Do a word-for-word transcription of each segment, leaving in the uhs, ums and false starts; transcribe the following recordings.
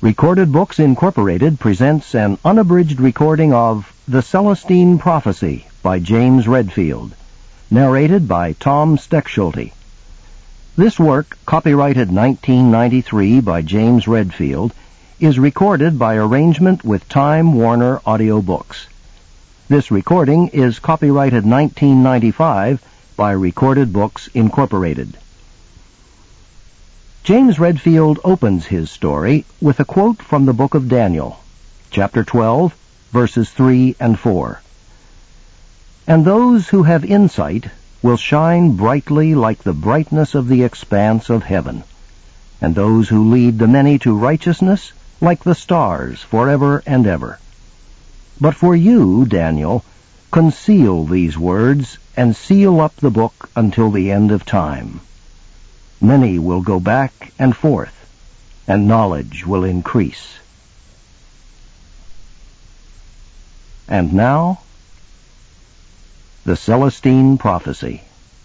Recorded Books Incorporated presents an unabridged recording of The Celestine Prophecy by James Redfield, narrated by Tom Steckschulte. This work, copyrighted nineteen ninety-three by James Redfield, is recorded by arrangement with Time Warner Audiobooks. This recording is copyrighted nineteen ninety-five by Recorded Books Incorporated. James Redfield opens his story with a quote from the book of Daniel, chapter twelve, verses three and four. And those who have insight will shine brightly like the brightness of the expanse of heaven, and those who lead the many to righteousness like the stars forever and ever. But for you, Daniel, conceal these words and seal up the book until the end of time. Many will go back and forth, and knowledge will increase. And now, the Celestine Prophecy.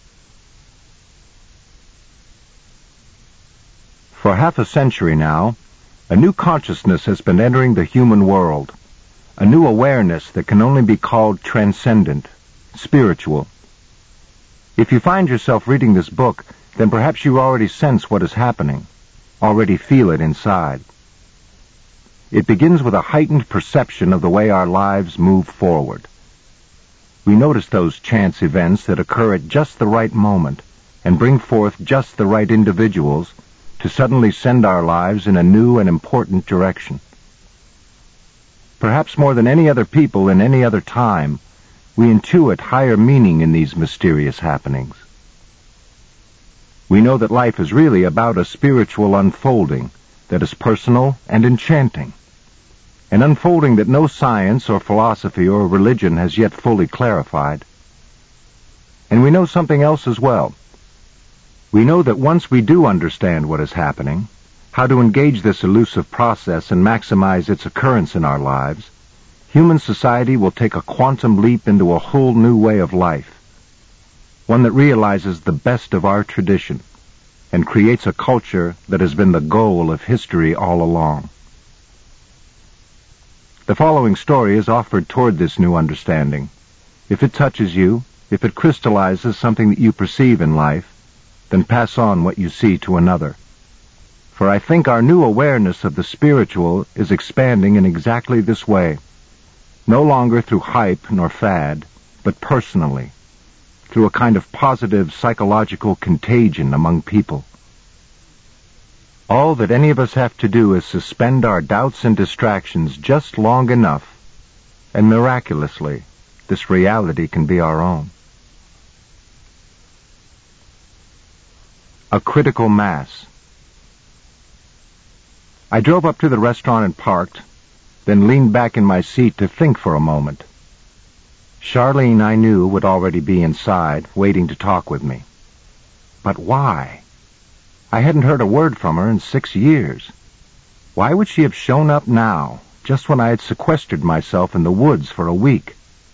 For half a century now, a new consciousness has been entering the human world, a new awareness that can only be called transcendent, spiritual. If you find yourself reading this book, then perhaps you already sense what is happening, already feel it inside. It begins with a heightened perception of the way our lives move forward. We notice those chance events that occur at just the right moment and bring forth just the right individuals to suddenly send our lives in a new and important direction. Perhaps more than any other people in any other time, we intuit higher meaning in these mysterious happenings. We know that life is really about a spiritual unfolding that is personal and enchanting, an unfolding that no science or philosophy or religion has yet fully clarified. And we know something else as well. We know that once we do understand what is happening, how to engage this elusive process and maximize its occurrence in our lives, human society will take a quantum leap into a whole new way of life, one that realizes the best of our tradition and creates a culture that has been the goal of history all along. The following story is offered toward this new understanding. If it touches you, if it crystallizes something that you perceive in life, then pass on what you see to another. For I think our new awareness of the spiritual is expanding in exactly this way, no longer through hype nor fad, but personally, through a kind of positive psychological contagion among people. All that any of us have to do is suspend our doubts and distractions just long enough, and miraculously, this reality can be our own. A critical mass. I drove up to the restaurant and parked, then leaned back in my seat to think for a moment. Charlene, I knew, would already be inside, waiting to talk with me. But why? I hadn't heard a word from her in six years. Why would she have shown up now, just when I had sequestered myself in the woods for a week?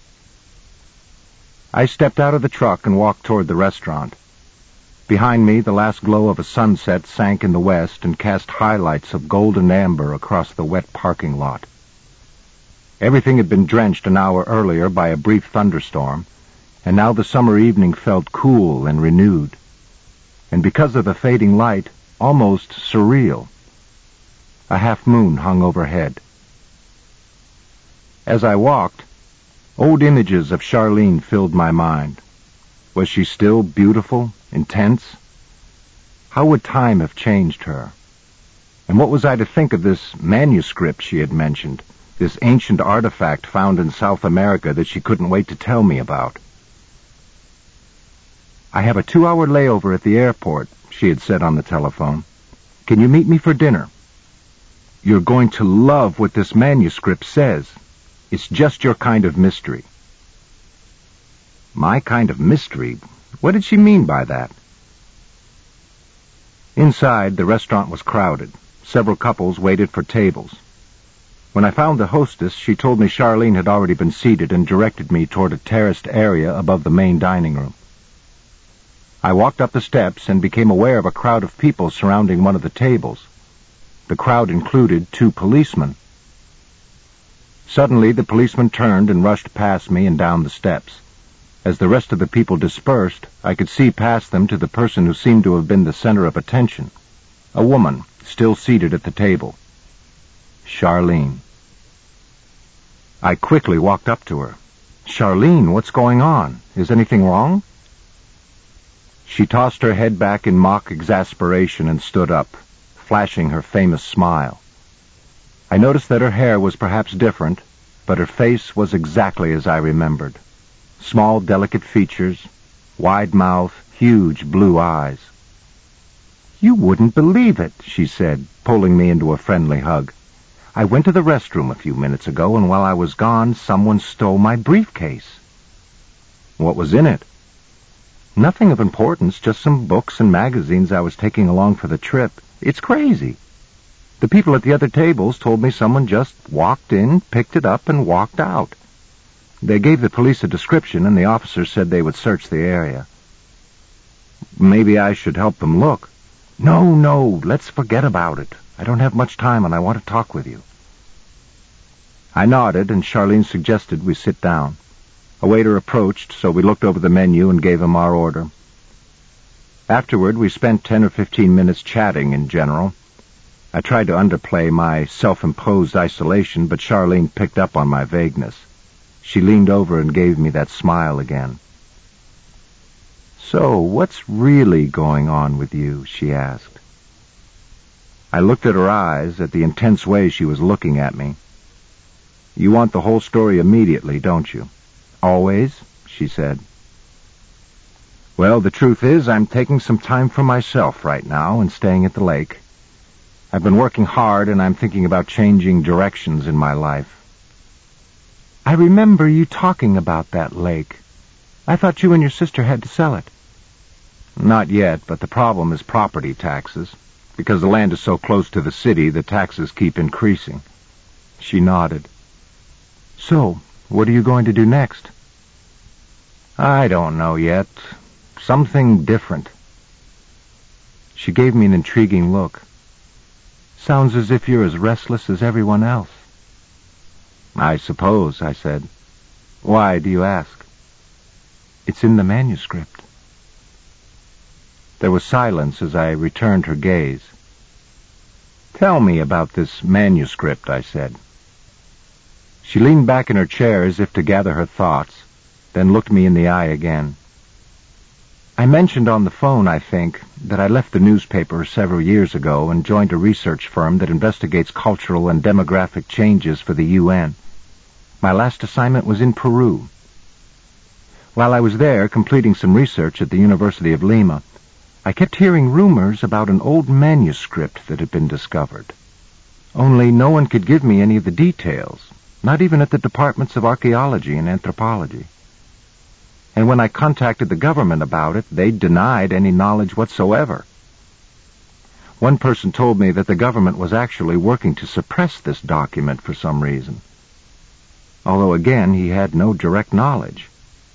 I stepped out of the truck and walked toward the restaurant. Behind me, the last glow of a sunset sank in the west and cast highlights of golden amber across the wet parking lot. Everything had been drenched an hour earlier by a brief thunderstorm, and now the summer evening felt cool and renewed, and because of the fading light, almost surreal. A half-moon hung overhead. As I walked, old images of Charlene filled my mind. Was she still beautiful, intense? How would time have changed her? And what was I to think of this manuscript she had mentioned, this ancient artifact found in South America that she couldn't wait to tell me about? I have a two-hour layover at the airport, she had said on the telephone. Can you meet me for dinner? You're going to love what this manuscript says. It's just your kind of mystery. My kind of mystery? What did she mean by that? Inside, the restaurant was crowded. Several couples waited for tables. When I found the hostess, she told me Charlene had already been seated and directed me toward a terraced area above the main dining room. I walked up the steps and became aware of a crowd of people surrounding one of the tables. The crowd included two policemen. Suddenly, the policeman turned and rushed past me and down the steps. As the rest of the people dispersed, I could see past them to the person who seemed to have been the center of attention. A woman, still seated at the table. Charlene. I quickly walked up to her. "Charlene, what's going on? Is anything wrong?" She tossed her head back in mock exasperation and stood up, flashing her famous smile. I noticed that her hair was perhaps different, but her face was exactly as I remembered. Small, delicate features, wide mouth, huge blue eyes. "You wouldn't believe it," she said, pulling me into a friendly hug. "I went to the restroom a few minutes ago, and while I was gone, someone stole my briefcase." "What was in it?" "Nothing of importance, just some books and magazines I was taking along for the trip. It's crazy. The people at the other tables told me someone just walked in, picked it up, and walked out. They gave the police a description, and the officers said they would search the area." "Maybe I should help them look." "No, no, let's forget about it. I don't have much time, and I want to talk with you." I nodded, and Charlene suggested we sit down. A waiter approached, so we looked over the menu and gave him our order. Afterward, we spent ten or fifteen minutes chatting in general. I tried to underplay my self-imposed isolation, but Charlene picked up on my vagueness. She leaned over and gave me that smile again. "So, what's really going on with you?" she asked. I looked at her eyes, at the intense way she was looking at me. "You want the whole story immediately, don't you?" "Always," she said. "Well, the truth is, I'm taking some time for myself right now and staying at the lake. I've been working hard, and I'm thinking about changing directions in my life." "I remember you talking about that lake. I thought you and your sister had to sell it." "Not yet, but the problem is property taxes. Because the land is so close to the city, the taxes keep increasing." She nodded. "So, what are you going to do next?" "I don't know yet. Something different." She gave me an intriguing look. "Sounds as if you're as restless as everyone else." "I suppose," I said. "Why do you ask?" "It's in the manuscript." There was silence as I returned her gaze. "Tell me about this manuscript," I said. She leaned back in her chair as if to gather her thoughts, then looked me in the eye again. "I mentioned on the phone, I think, that I left the newspaper several years ago and joined a research firm that investigates cultural and demographic changes for the U N. My last assignment was in Peru. While I was there completing some research at the University of Lima, I kept hearing rumors about an old manuscript that had been discovered. Only no one could give me any of the details, not even at the departments of archaeology and anthropology. And when I contacted the government about it, they denied any knowledge whatsoever. One person told me that the government was actually working to suppress this document for some reason. Although again, he had no direct knowledge.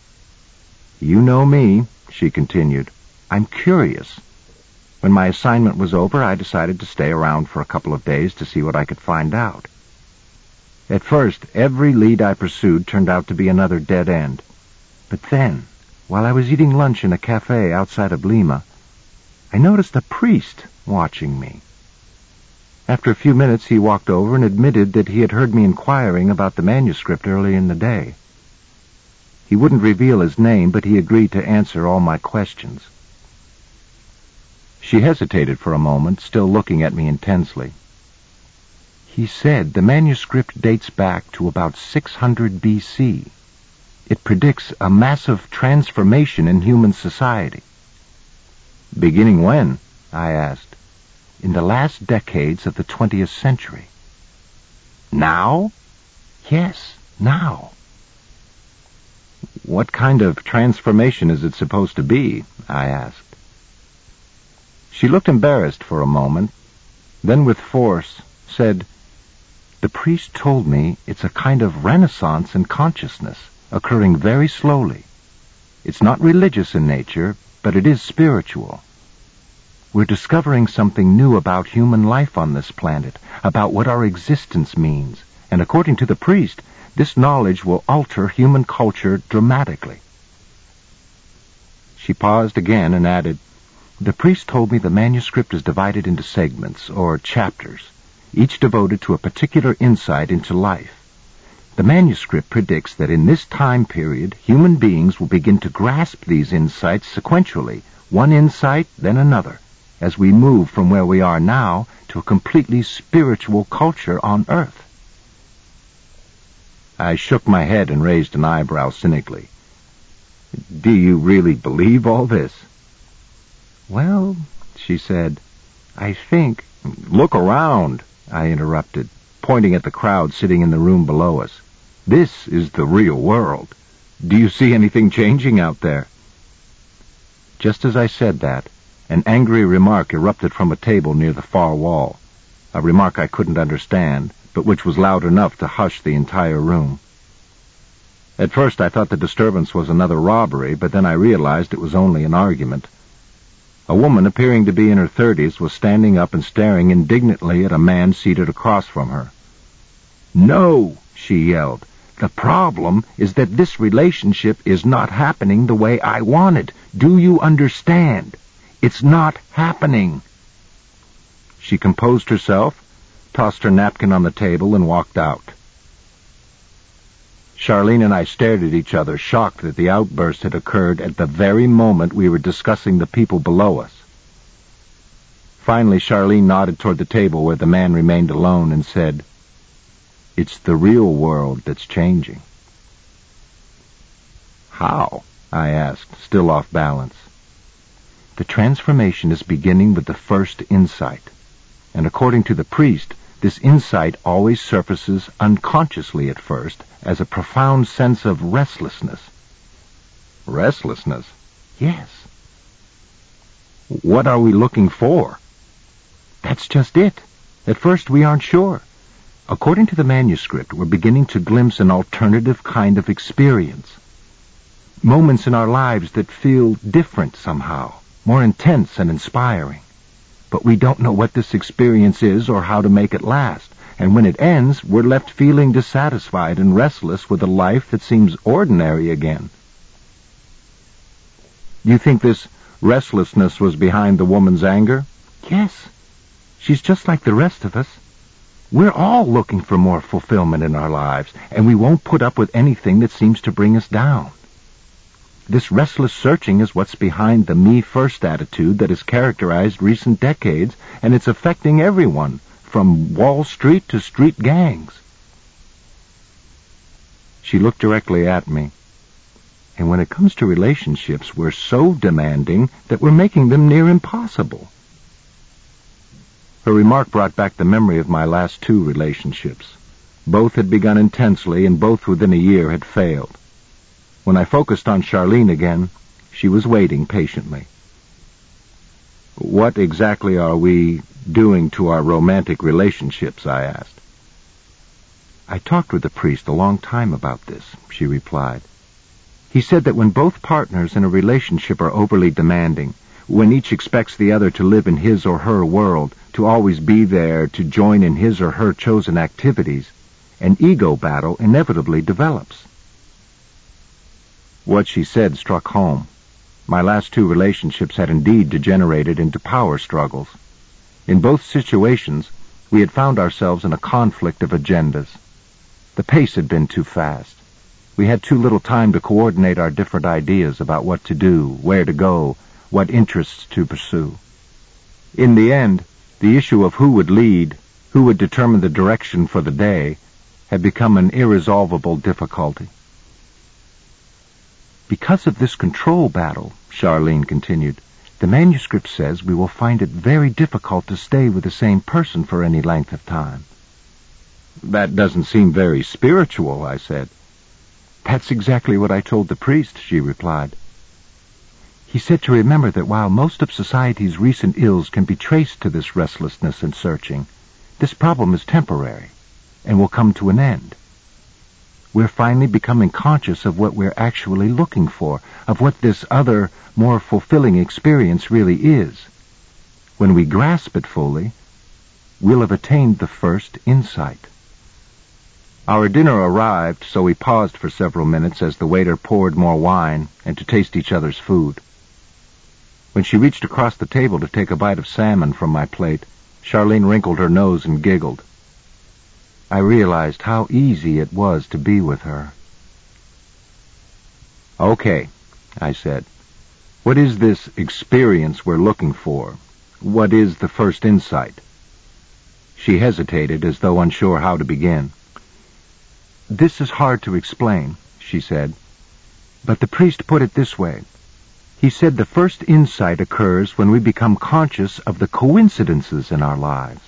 "You know me," she continued. "I'm curious. When my assignment was over, I decided to stay around for a couple of days to see what I could find out. At first, every lead I pursued turned out to be another dead end. But then, while I was eating lunch in a cafe outside of Lima, I noticed a priest watching me. After a few minutes, he walked over and admitted that he had heard me inquiring about the manuscript early in the day. He wouldn't reveal his name, but he agreed to answer all my questions." She hesitated for a moment, still looking at me intensely. "He said the manuscript dates back to about six hundred B C. It predicts a massive transformation in human society." "Beginning when?" I asked. "In the last decades of the twentieth century." "Now?" "Yes, now." "What kind of transformation is it supposed to be?" I asked. She looked embarrassed for a moment, then with force said, "The priest told me it's a kind of renaissance in consciousness, occurring very slowly. It's not religious in nature, but it is spiritual." We're discovering something new about human life on this planet, about what our existence means, and according to the priest, this knowledge will alter human culture dramatically. She paused again and added, "The priest told me the manuscript is divided into segments, or chapters, each devoted to a particular insight into life. The manuscript predicts that in this time period, human beings will begin to grasp these insights sequentially, one insight, then another, as we move from where we are now to a completely spiritual culture on Earth." I shook my head and raised an eyebrow cynically. "Do you really believe all this?" "Well," she said, "I think—" "Look around," I interrupted, pointing at the crowd sitting in the room below us. "This is the real world. Do you see anything changing out there?" Just as I said that, an angry remark erupted from a table near the far wall, a remark I couldn't understand, but which was loud enough to hush the entire room. At first I thought the disturbance was another robbery, but then I realized it was only an argument. A woman appearing to be in her thirties was standing up and staring indignantly at a man seated across from her. "No," she yelled. "The problem is that this relationship is not happening the way I want it. Do you understand? It's not happening." She composed herself, tossed her napkin on the table, and walked out. Charlene and I stared at each other, shocked that the outburst had occurred at the very moment we were discussing the people below us. Finally, Charlene nodded toward the table where the man remained alone and said, "It's the real world that's changing." "How?" I asked, still off balance. "The transformation is beginning with the first insight, and according to the priest, this insight always surfaces unconsciously at first as a profound sense of restlessness." "Restlessness?" "Yes." "What are we looking for?" "That's just it. At first we aren't sure. According to the manuscript, we're beginning to glimpse an alternative kind of experience. Moments in our lives that feel different somehow, more intense and inspiring. But we don't know what this experience is or how to make it last, and when it ends, we're left feeling dissatisfied and restless with a life that seems ordinary again." "You think this restlessness was behind the woman's anger?" "Yes. She's just like the rest of us. We're all looking for more fulfillment in our lives, and we won't put up with anything that seems to bring us down. This restless searching is what's behind the me-first attitude that has characterized recent decades, and it's affecting everyone, from Wall Street to street gangs." She looked directly at me. "And when it comes to relationships, we're so demanding that we're making them near impossible." Her remark brought back the memory of my last two relationships. Both had begun intensely, and both within a year had failed. When I focused on Charlene again, she was waiting patiently. "What exactly are we doing to our romantic relationships?" I asked. "I talked with the priest a long time about this," she replied. "He said that when both partners in a relationship are overly demanding, when each expects the other to live in his or her world, to always be there, to join in his or her chosen activities, an ego battle inevitably develops." What she said struck home. My last two relationships had indeed degenerated into power struggles. In both situations, we had found ourselves in a conflict of agendas. The pace had been too fast. We had too little time to coordinate our different ideas about what to do, where to go, what interests to pursue. In the end, the issue of who would lead, who would determine the direction for the day, had become an irresolvable difficulty. "Because of this control battle," Charlene continued, "the manuscript says we will find it very difficult to stay with the same person for any length of time." "That doesn't seem very spiritual," I said. "That's exactly what I told the priest," she replied. "He said to remember that while most of society's recent ills can be traced to this restlessness and searching, this problem is temporary and will come to an end. We're finally becoming conscious of what we're actually looking for, of what this other, more fulfilling experience really is. when we grasp it fully, we'll have attained the first insight. Our dinner arrived, so we paused for several minutes as the waiter poured more wine and to taste each other's food. When she reached across the table to take a bite of salmon from my plate, Charlene wrinkled her nose and giggled. I realized how easy it was to be with her. "Okay," I said. "What is this experience we're looking for? What is the first insight?" She hesitated, as though unsure how to begin. "This is hard to explain," she said, "but the priest put it this way. He said the first insight occurs when we become conscious of the coincidences in our lives."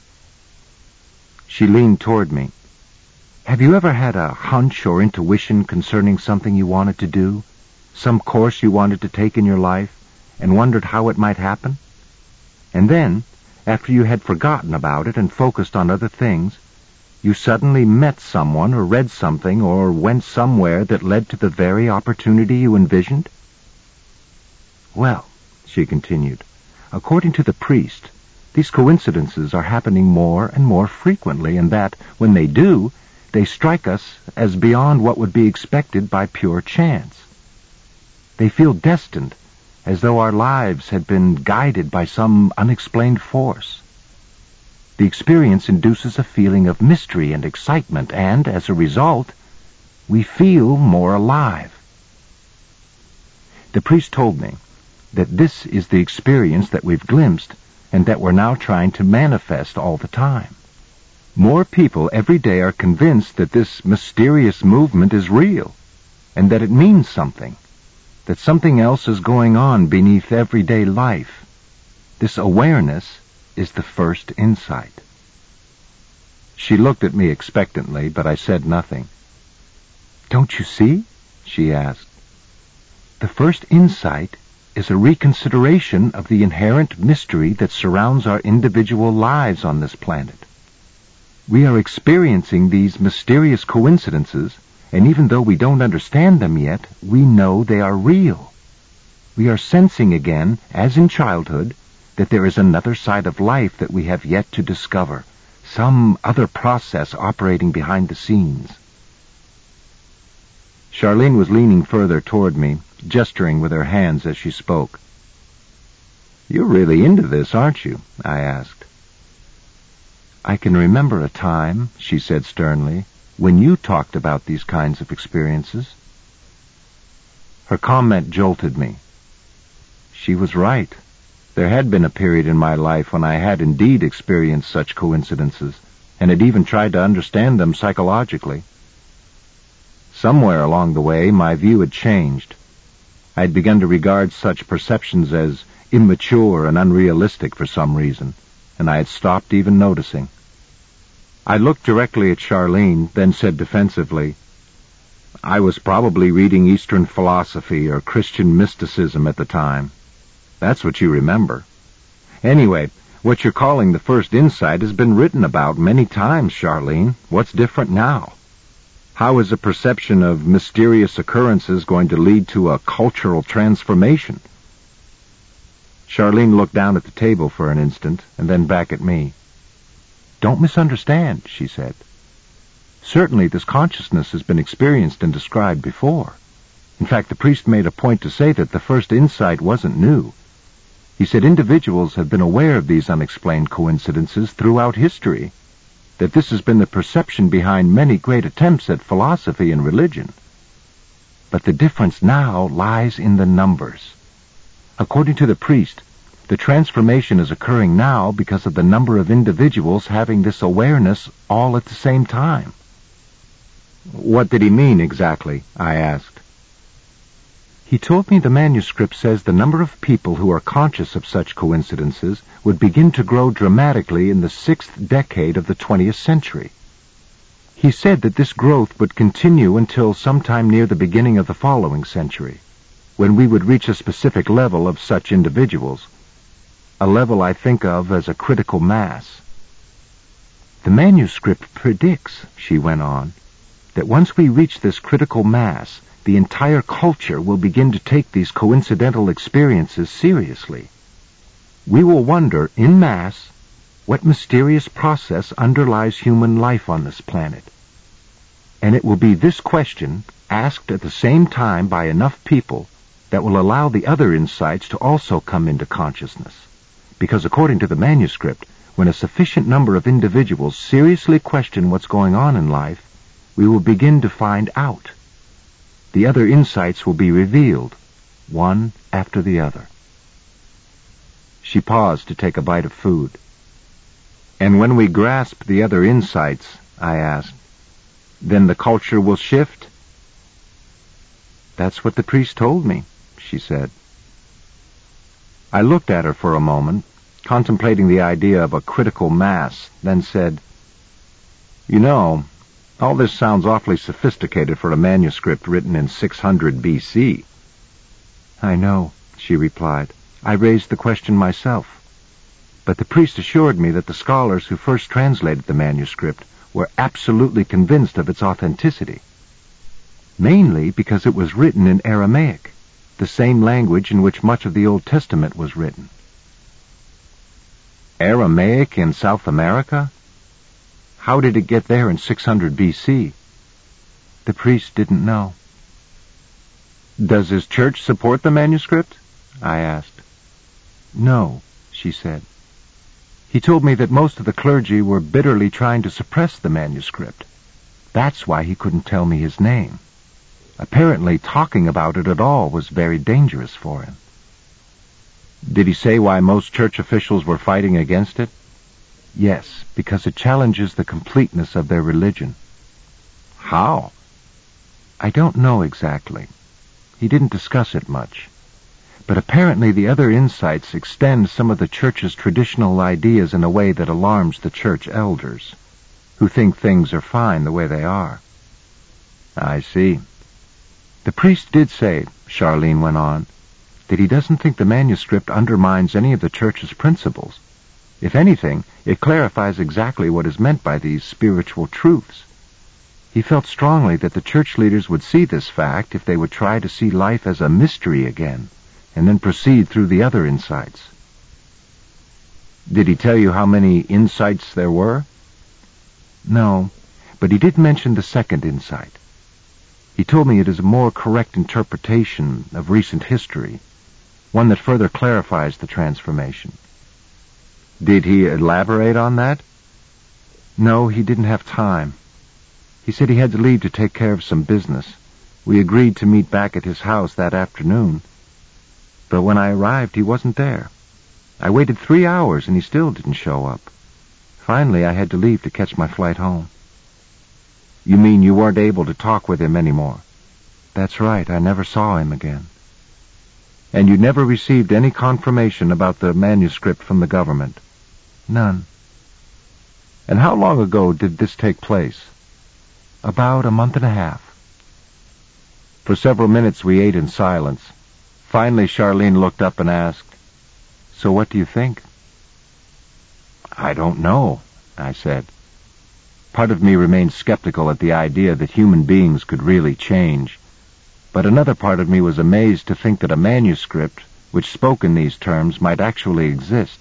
She leaned toward me. "Have you ever had a hunch or intuition concerning something you wanted to do, some course you wanted to take in your life, and wondered how it might happen? And then, after you had forgotten about it and focused on other things, you suddenly met someone or read something or went somewhere that led to the very opportunity you envisioned?" "Well," she continued, "according to the priest, these coincidences are happening more and more frequently, and that, when they do, they strike us as beyond what would be expected by pure chance. They feel destined, as though our lives had been guided by some unexplained force. The experience induces a feeling of mystery and excitement, and, as a result, we feel more alive." The priest told me that this is the experience that we've glimpsed and that we're now trying to manifest all the time. More people every day are convinced that this mysterious movement is real and that it means something, that something else is going on beneath everyday life. This awareness is the first insight. She looked at me expectantly, but I said nothing. "Don't you see?" she asked. "The first insight is a reconsideration of the inherent mystery that surrounds our individual lives on this planet. We are experiencing these mysterious coincidences, and even though we don't understand them yet, we know they are real. We are sensing again, as in childhood, that there is another side of life that we have yet to discover, some other process operating behind the scenes." Charlene was leaning further toward me, gesturing with her hands as she spoke. "You're really into this, aren't you?" I asked. "I can remember a time," she said sternly, "when you talked about these kinds of experiences." Her comment jolted me. She was right. There had been a period in my life when I had indeed experienced such coincidences, and had even tried to understand them psychologically. Somewhere along the way, my view had changed. I had begun to regard such perceptions as immature and unrealistic for some reason, and I had stopped even noticing. I looked directly at Charlene, then said defensively, "I was probably reading Eastern philosophy or Christian mysticism at the time. That's what you remember. Anyway, what you're calling the first insight has been written about many times, Charlene. What's different now? How is a perception of mysterious occurrences going to lead to a cultural transformation?" Charlene looked down at the table for an instant, and then back at me. "Don't misunderstand," she said. "Certainly this consciousness has been experienced and described before. In fact, the priest made a point to say that the first insight wasn't new. He said individuals have been aware of these unexplained coincidences throughout history, that this has been the perception behind many great attempts at philosophy and religion. But the difference now lies in the numbers. According to the priest, the transformation is occurring now because of the number of individuals having this awareness all at the same time." "What did he mean exactly?" I asked. "He told me the manuscript says the number of people who are conscious of such coincidences would begin to grow dramatically in the sixth decade of the twentieth century. He said that this growth would continue until sometime near the beginning of the following century, when we would reach a specific level of such individuals, a level I think of as a critical mass. The manuscript predicts," she went on, "that once we reach this critical mass, the entire culture will begin to take these coincidental experiences seriously. we will wonder, en masse, what mysterious process underlies human life on this planet. And it will be this question, asked at the same time by enough people, that will allow the other insights to also come into consciousness. Because according to the manuscript, when a sufficient number of individuals seriously question what's going on in life, we will begin to find out. The other insights will be revealed, one after the other. She paused to take a bite of food. And when we grasp the other insights, I asked, then the culture will shift? That's what the priest told me, she said. I looked at her for a moment, contemplating the idea of a critical mass, then said, You know, all this sounds awfully sophisticated for a manuscript written in six hundred B C. I know, she replied. I raised the question myself. But the priest assured me that the scholars who first translated the manuscript were absolutely convinced of its authenticity, mainly because it was written in Aramaic, the same language in which much of the Old Testament was written. Aramaic in South America? How did it get there in six hundred B C? The priest didn't know. Does his church support the manuscript? I asked. No, she said. He told me that most of the clergy were bitterly trying to suppress the manuscript. That's why he couldn't tell me his name. Apparently, talking about it at all was very dangerous for him. Did he say why most church officials were fighting against it? Yes, because it challenges the completeness of their religion. How? I don't know exactly. He didn't discuss it much. But apparently the other insights extend some of the church's traditional ideas in a way that alarms the church elders, who think things are fine the way they are. I see. The priest did say, Charlene went on, that he doesn't think the manuscript undermines any of the church's principles. If anything, it clarifies exactly what is meant by these spiritual truths. He felt strongly that the church leaders would see this fact if they would try to see life as a mystery again, and then proceed through the other insights. Did he tell you how many insights there were? No, but he did mention the second insight. He told me it is a more correct interpretation of recent history, one that further clarifies the transformation. Did he elaborate on that? No, he didn't have time. He said he had to leave to take care of some business. We agreed to meet back at his house that afternoon. But when I arrived, he wasn't there. I waited three hours and he still didn't show up. Finally, I had to leave to catch my flight home. You mean you weren't able to talk with him anymore? That's right, I never saw him again. And you never received any confirmation about the manuscript from the government? None. And how long ago did this take place? About a month and a half. For several minutes we ate in silence. Finally, Charlene looked up and asked, So what do you think? I don't know, I said. Part of me remained skeptical at the idea that human beings could really change, but another part of me was amazed to think that a manuscript which spoke in these terms might actually exist.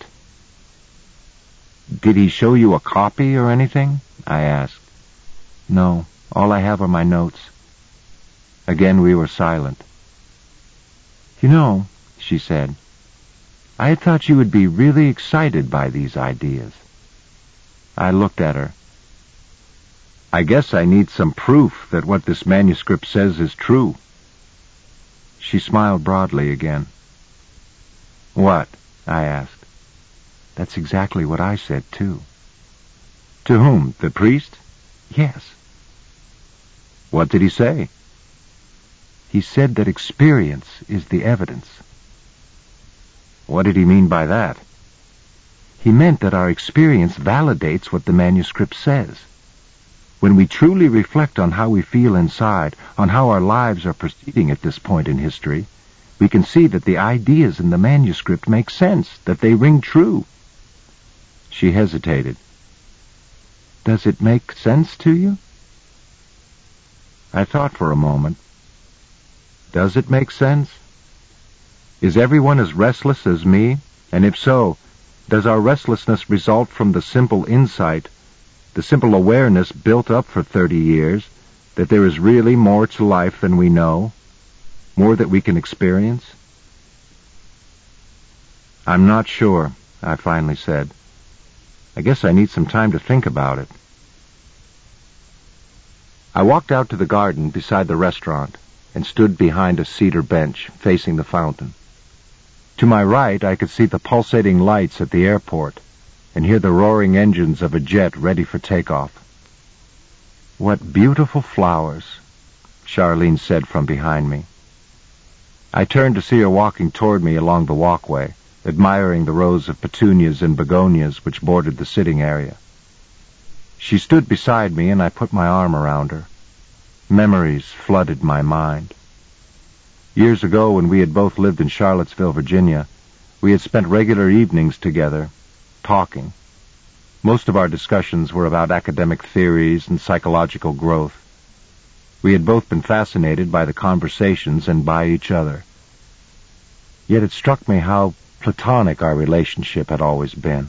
Did he show you a copy or anything? I asked. No, all I have are my notes. Again we were silent. You know, she said, I had thought you would be really excited by these ideas. I looked at her. I guess I need some proof that what this manuscript says is true. She smiled broadly again. What? I asked. That's exactly what I said, too. To whom? The priest? Yes. What did he say? He said that experience is the evidence. What did he mean by that? He meant that our experience validates what the manuscript says. When we truly reflect on how we feel inside, on how our lives are proceeding at this point in history, we can see that the ideas in the manuscript make sense, that they ring true. She hesitated. Does it make sense to you? I thought for a moment. Does it make sense? Is everyone as restless as me, And if so, does our restlessness result from the simple insight, the simple awareness built up for thirty years, that there is really more to life than we know, more that we can experience? I'm not sure, I finally said. I guess I need some time to think about it. I walked out to the garden beside the restaurant and stood behind a cedar bench facing the fountain. To my right, I could see the pulsating lights at the airport and hear the roaring engines of a jet ready for takeoff. "What beautiful flowers," Charlene said from behind me. I turned to see her walking toward me along the walkway, admiring the rows of petunias and begonias which bordered the sitting area. She stood beside me, and I put my arm around her. Memories flooded my mind. Years ago, when we had both lived in Charlottesville, Virginia, we had spent regular evenings together, talking. Most of our discussions were about academic theories and psychological growth. We had both been fascinated by the conversations and by each other. Yet it struck me how platonic our relationship had always been.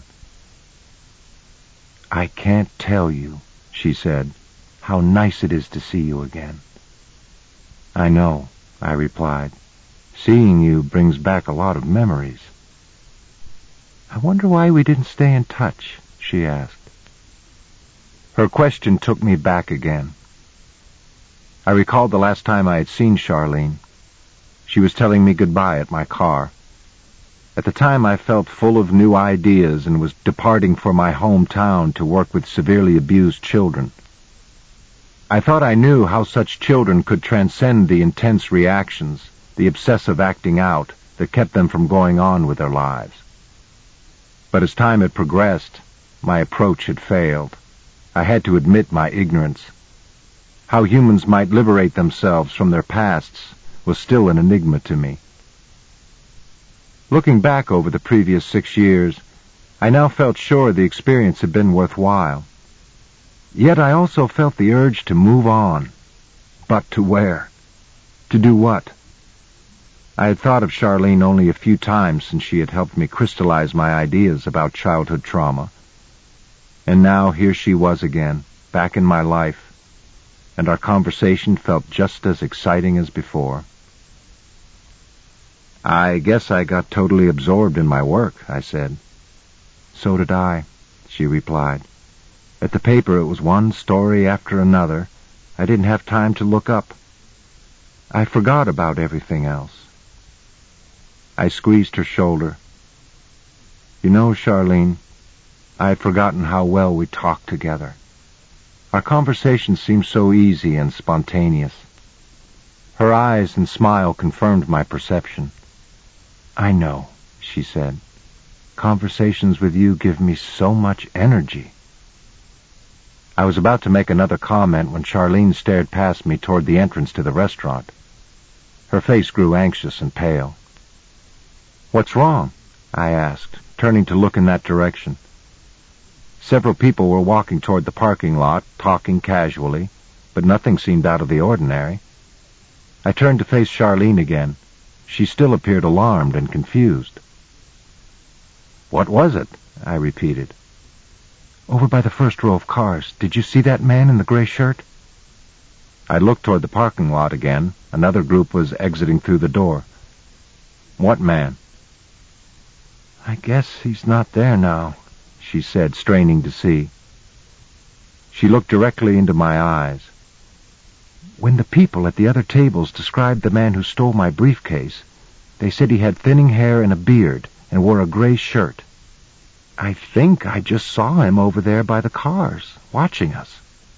"I can't tell you," she said, "how nice it is to see you again." "I know," I replied. "Seeing you brings back a lot of memories." "I wonder why we didn't stay in touch," she asked. Her question took me back again. I recalled the last time I had seen Charlene. She was telling me goodbye at my car. At the time, I felt full of new ideas and was departing for my hometown to work with severely abused children. I thought I knew how such children could transcend the intense reactions, the obsessive acting out that kept them from going on with their lives. But as time had progressed, my approach had failed. I had to admit my ignorance. How humans might liberate themselves from their pasts was still an enigma to me. Looking back over the previous six years, I now felt sure the experience had been worthwhile. Yet I also felt the urge to move on. But to where? To do what? I had thought of Charlene only a few times since she had helped me crystallize my ideas about childhood trauma. And now here she was again, back in my life, and our conversation felt just as exciting as before. "I guess I got totally absorbed in my work," I said. "So did I," she replied. "At the paper it was one story after another. I didn't have time to look up. I forgot about everything else." I squeezed her shoulder. "You know, Charlene, I had forgotten how well we talked together. Our conversation seemed so easy and spontaneous." Her eyes and smile confirmed my perception. "I know," she said. "Conversations with you give me so much energy." I was about to make another comment when Charlene stared past me toward the entrance to the restaurant. Her face grew anxious and pale. "What's wrong?" I asked, turning to look in that direction. Several people were walking toward the parking lot, talking casually, but nothing seemed out of the ordinary. I turned to face Charlene again. She still appeared alarmed and confused. "What was it?" I repeated. "Over by the first row of cars. Did you see that man in the gray shirt?" I looked toward the parking lot again. Another group was exiting through the door. "What man?" "I guess he's not there now," she said, straining to see. She looked directly into my eyes. "When the people at the other tables described the man who stole my briefcase, they said he had thinning hair and a beard and wore a gray shirt. I think I just saw him over there by the cars, watching us."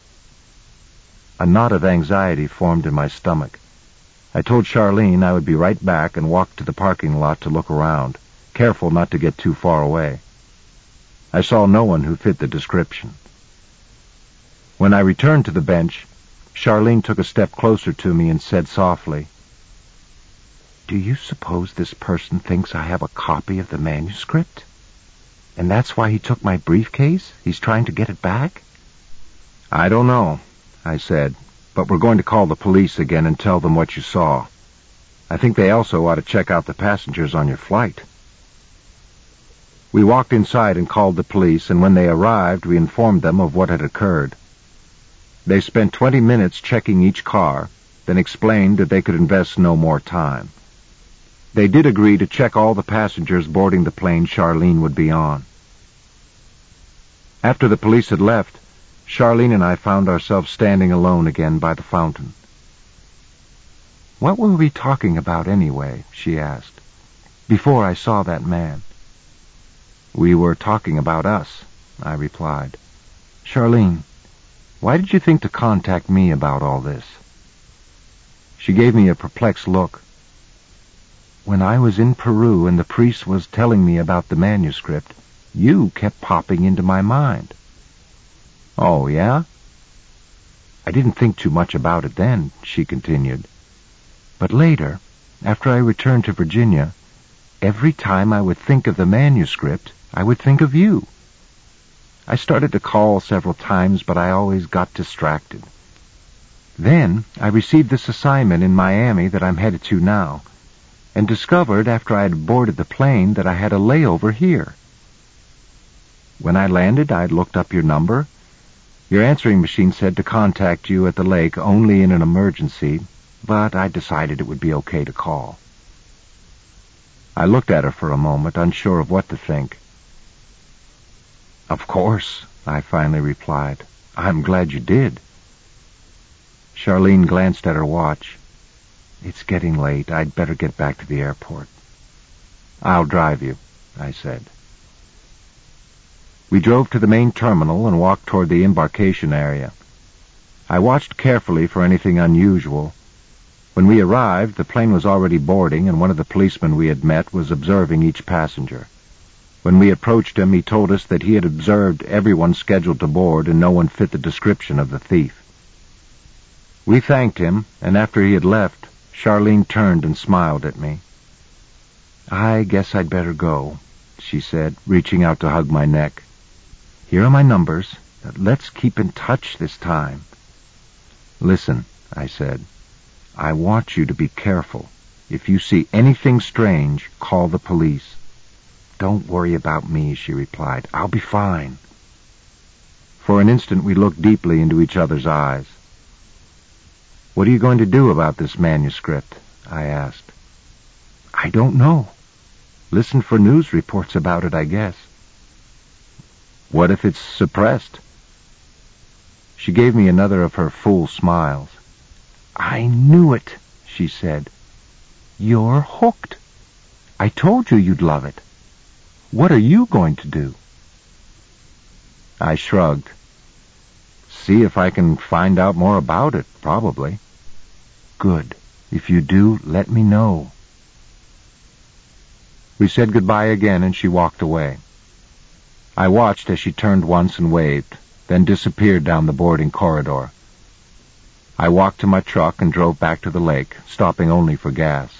A knot of anxiety formed in my stomach. I told Charlene I would be right back and walked to the parking lot to look around, careful not to get too far away. I saw no one who fit the description. When I returned to the bench, Charlene took a step closer to me and said softly, "Do you suppose this person thinks I have a copy of the manuscript? And that's why he took my briefcase? He's trying to get it back?" "I don't know," I said, "but we're going to call the police again and tell them what you saw. I think they also ought to check out the passengers on your flight." We walked inside and called the police, and when they arrived, we informed them of what had occurred. They spent twenty minutes checking each car, then explained that they could invest no more time. They did agree to check all the passengers boarding the plane Charlene would be on. After the police had left, Charlene and I found ourselves standing alone again by the fountain. "What were we talking about anyway?" she asked, "before I saw that man." "We were talking about us," I replied. "Charlene, why did you think to contact me about all this?" She gave me a perplexed look. "When I was in Peru and the priest was telling me about the manuscript, you kept popping into my mind." "Oh, yeah?" "I didn't think too much about it then," she continued. "But later, after I returned to Virginia, every time I would think of the manuscript, I would think of you. I started to call several times, but I always got distracted. Then I received this assignment in Miami that I'm headed to now, and discovered after I had boarded the plane that I had a layover here. When I landed, I looked up your number. Your answering machine said to contact you at the lake only in an emergency, but I decided it would be okay to call." I looked at her for a moment, unsure of what to think. "Of course," I finally replied. "I'm glad you did." Charlene glanced at her watch. "It's getting late. I'd better get back to the airport." "I'll drive you," I said. We drove to the main terminal and walked toward the embarkation area. I watched carefully for anything unusual. When we arrived, the plane was already boarding, and one of the policemen we had met was observing each passenger. When we approached him, he told us that he had observed everyone scheduled to board, and no one fit the description of the thief. We thanked him, and after he had left, Charlene turned and smiled at me. "I guess I'd better go," she said, reaching out to hug my neck. "Here are my numbers. Let's keep in touch this time." "Listen," I said, "I want you to be careful. If you see anything strange, call the police." "Don't worry about me," she replied. "I'll be fine." For an instant we looked deeply into each other's eyes. "What are you going to do about this manuscript?" I asked. "I don't know. Listen for news reports about it, I guess." "What if it's suppressed?" She gave me another of her full smiles. "I knew it," she said. "You're hooked. I told you you'd love it. What are you going to do?" I shrugged. "See if I can find out more about it, probably." "Good. If you do, let me know." We said goodbye again, and she walked away. I watched as she turned once and waved, then disappeared down the boarding corridor. I walked to my truck and drove back to the lake, stopping only for gas.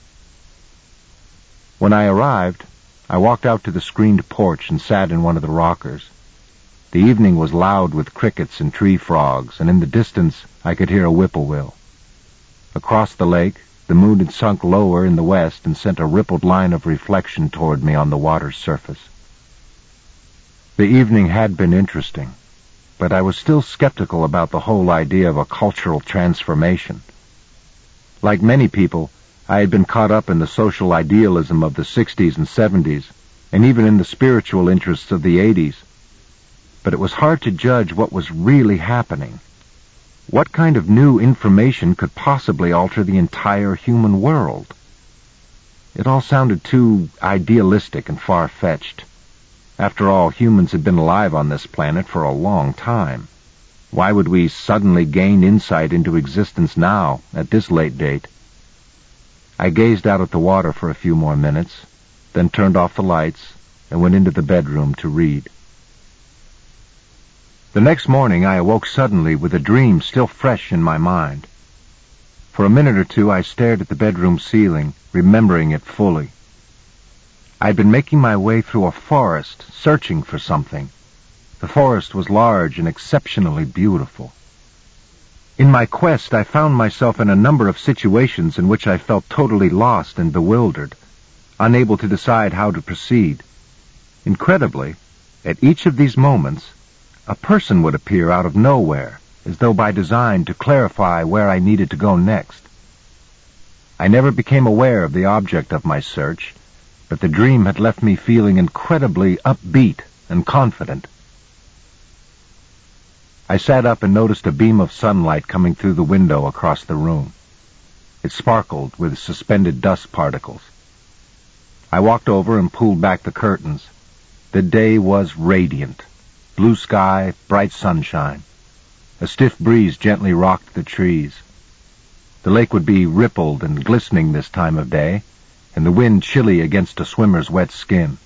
When I arrived, I walked out to the screened porch and sat in one of the rockers. The evening was loud with crickets and tree frogs, and in the distance I could hear a whippoorwill. Across the lake, the moon had sunk lower in the west and sent a rippled line of reflection toward me on the water's surface. The evening had been interesting, but I was still skeptical about the whole idea of a cultural transformation. Like many people, I had been caught up in the social idealism of the sixties and seventies, and even in the spiritual interests of the eighties. But it was hard to judge what was really happening. What kind of new information could possibly alter the entire human world? It all sounded too idealistic and far-fetched. After all, humans had been alive on this planet for a long time. Why would we suddenly gain insight into existence now, at this late date? I gazed out at the water for a few more minutes, then turned off the lights and went into the bedroom to read. The next morning I awoke suddenly with a dream still fresh in my mind. For a minute or two I stared at the bedroom ceiling, remembering it fully. I'd been making my way through a forest, searching for something. The forest was large and exceptionally beautiful. In my quest, I found myself in a number of situations in which I felt totally lost and bewildered, unable to decide how to proceed. Incredibly, at each of these moments, a person would appear out of nowhere, as though by design to clarify where I needed to go next. I never became aware of the object of my search, but the dream had left me feeling incredibly upbeat and confident. I sat up and noticed a beam of sunlight coming through the window across the room. It sparkled with suspended dust particles. I walked over and pulled back the curtains. The day was radiant. Blue sky, bright sunshine. A stiff breeze gently rocked the trees. The lake would be rippled and glistening this time of day, and the wind chilly against a swimmer's wet skin.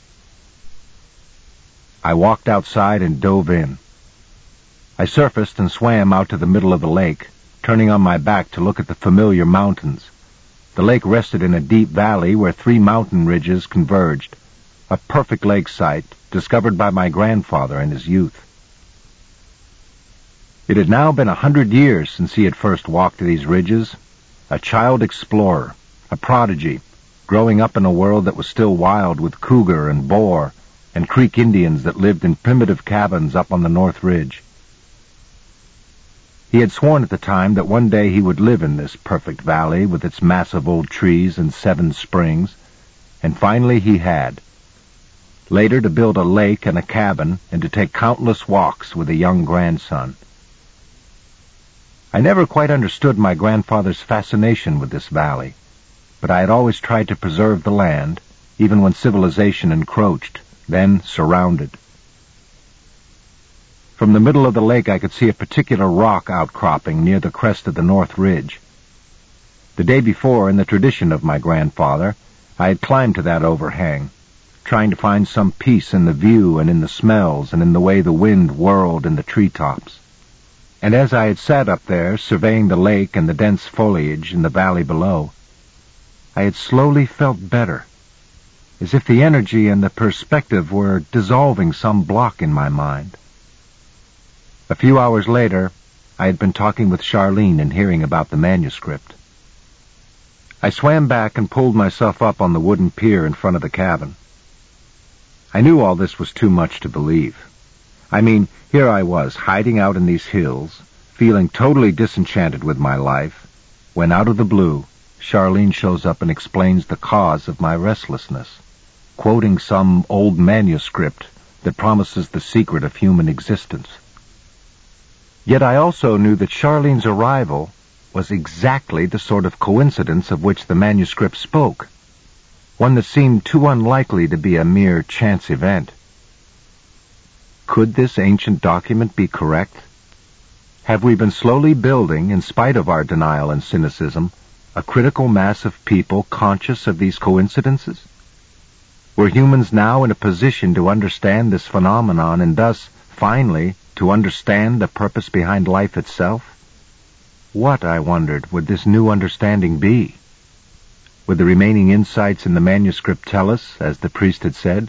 I walked outside and dove in. I surfaced and swam out to the middle of the lake, turning on my back to look at the familiar mountains. The lake rested in a deep valley where three mountain ridges converged, a perfect lake site discovered by my grandfather in his youth. It had now been a hundred years since he had first walked these ridges, a child explorer, a prodigy, growing up in a world that was still wild with cougar and boar and Creek Indians that lived in primitive cabins up on the North Ridge. He had sworn at the time that one day he would live in this perfect valley with its massive old trees and seven springs, and finally he had. Later to build a lake and a cabin and to take countless walks with a young grandson. I never quite understood my grandfather's fascination with this valley, but I had always tried to preserve the land, even when civilization encroached, then surrounded. From the middle of the lake I could see a particular rock outcropping near the crest of the North Ridge. The day before, in the tradition of my grandfather, I had climbed to that overhang, trying to find some peace in the view and in the smells and in the way the wind whirled in the treetops. And as I had sat up there, surveying the lake and the dense foliage in the valley below, I had slowly felt better, as if the energy and the perspective were dissolving some block in my mind. A few hours later, I had been talking with Charlene and hearing about the manuscript. I swam back and pulled myself up on the wooden pier in front of the cabin. I knew all this was too much to believe. I mean, here I was, hiding out in these hills, feeling totally disenchanted with my life, when out of the blue, Charlene shows up and explains the cause of my restlessness, quoting some old manuscript that promises the secret of human existence. Yet I also knew that Charlene's arrival was exactly the sort of coincidence of which the manuscript spoke, one that seemed too unlikely to be a mere chance event. Could this ancient document be correct? Have we been slowly building, in spite of our denial and cynicism, a critical mass of people conscious of these coincidences? Were humans now in a position to understand this phenomenon and thus, finally, to understand the purpose behind life itself? What, I wondered, would this new understanding be? Would the remaining insights in the manuscript tell us, as the priest had said?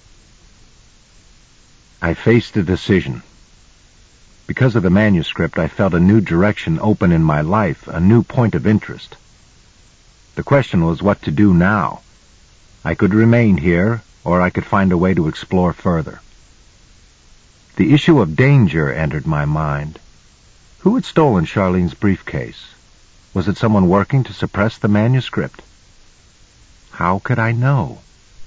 I faced a decision. Because of the manuscript, I felt a new direction open in my life, a new point of interest. The question was what to do now. I could remain here, or I could find a way to explore further. The issue of danger entered my mind. Who had stolen Charlene's briefcase? Was it someone working to suppress the manuscript? How could I know?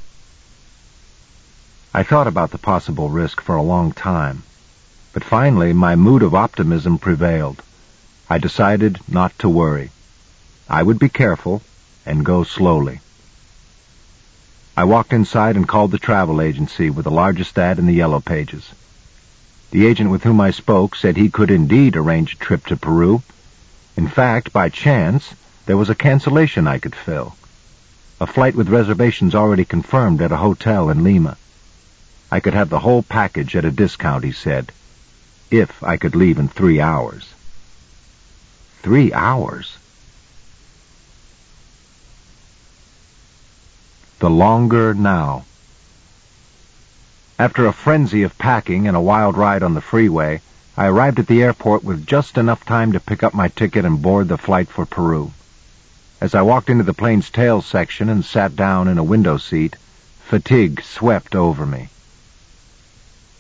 I thought about the possible risk for a long time, but finally my mood of optimism prevailed. I decided not to worry. I would be careful and go slowly. I walked inside and called the travel agency with the largest ad in the Yellow Pages. The agent with whom I spoke said he could indeed arrange a trip to Peru. In fact, by chance, there was a cancellation I could fill. A flight with reservations already confirmed at a hotel in Lima. I could have the whole package at a discount, he said, if I could leave in three hours. Three hours? The longer now. After a frenzy of packing and a wild ride on the freeway, I arrived at the airport with just enough time to pick up my ticket and board the flight for Peru. As I walked into the plane's tail section and sat down in a window seat, fatigue swept over me.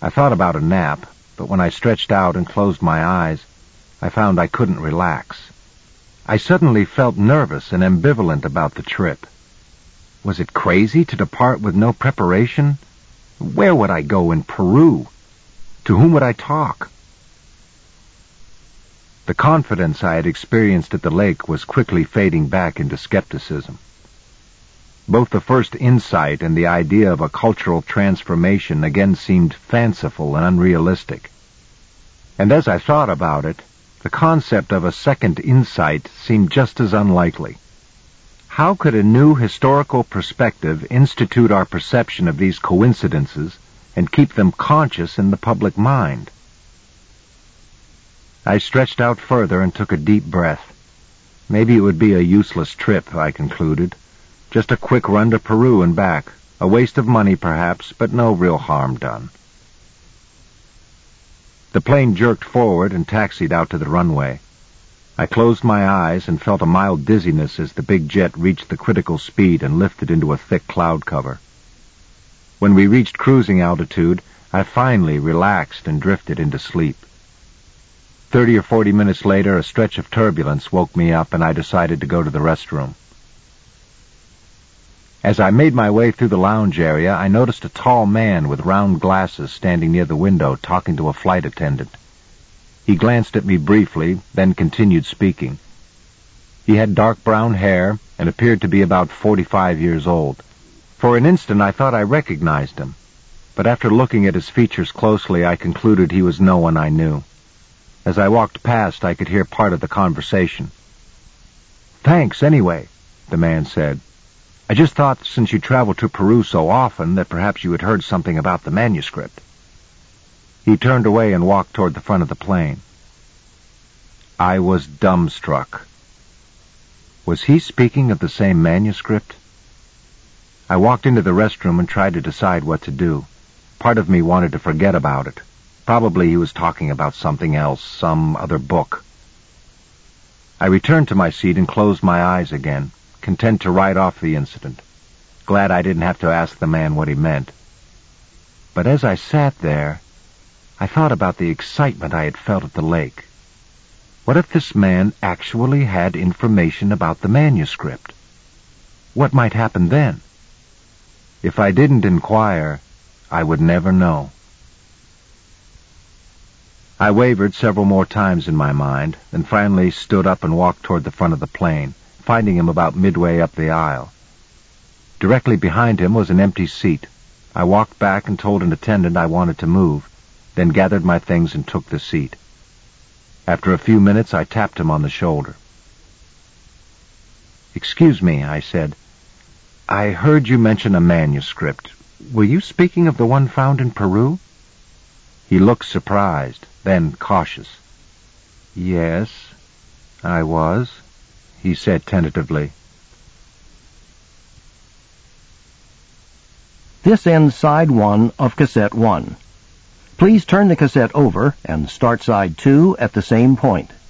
I thought about a nap, but when I stretched out and closed my eyes, I found I couldn't relax. I suddenly felt nervous and ambivalent about the trip. Was it crazy to depart with no preparation? Where would I go in Peru? To whom would I talk? The confidence I had experienced at the lake was quickly fading back into skepticism. Both the first insight and the idea of a cultural transformation again seemed fanciful and unrealistic. And as I thought about it, the concept of a second insight seemed just as unlikely. How could a new historical perspective institute our perception of these coincidences and keep them conscious in the public mind? I stretched out further and took a deep breath. Maybe it would be a useless trip, I concluded. Just a quick run to Peru and back. A waste of money, perhaps, but no real harm done. The plane jerked forward and taxied out to the runway. I closed my eyes and felt a mild dizziness as the big jet reached the critical speed and lifted into a thick cloud cover. When we reached cruising altitude, I finally relaxed and drifted into sleep. Thirty or forty minutes later, a stretch of turbulence woke me up and I decided to go to the restroom. As I made my way through the lounge area, I noticed a tall man with round glasses standing near the window talking to a flight attendant. He glanced at me briefly, then continued speaking. He had dark brown hair and appeared to be about forty-five years old. For an instant I thought I recognized him, but after looking at his features closely, I concluded he was no one I knew. As I walked past, I could hear part of the conversation. "Thanks, anyway," the man said. "I just thought since you travel to Peru so often that perhaps you had heard something about the manuscript." He turned away and walked toward the front of the plane. I was dumbstruck. Was he speaking of the same manuscript? I walked into the restroom and tried to decide what to do. Part of me wanted to forget about it. Probably he was talking about something else, some other book. I returned to my seat and closed my eyes again, content to write off the incident, glad I didn't have to ask the man what he meant. But as I sat there, I thought about the excitement I had felt at the lake. What if this man actually had information about the manuscript? What might happen then? If I didn't inquire, I would never know. I wavered several more times in my mind, and finally stood up and walked toward the front of the plane, finding him about midway up the aisle. Directly behind him was an empty seat. I walked back and told an attendant I wanted to move, then gathered my things and took the seat. After a few minutes, I tapped him on the shoulder. "Excuse me," I said. "I heard you mention a manuscript. Were you speaking of the one found in Peru?" He looked surprised, then cautious. "Yes, I was," he said tentatively. This ends side one of cassette one. Please turn the cassette over and start side two at the same point.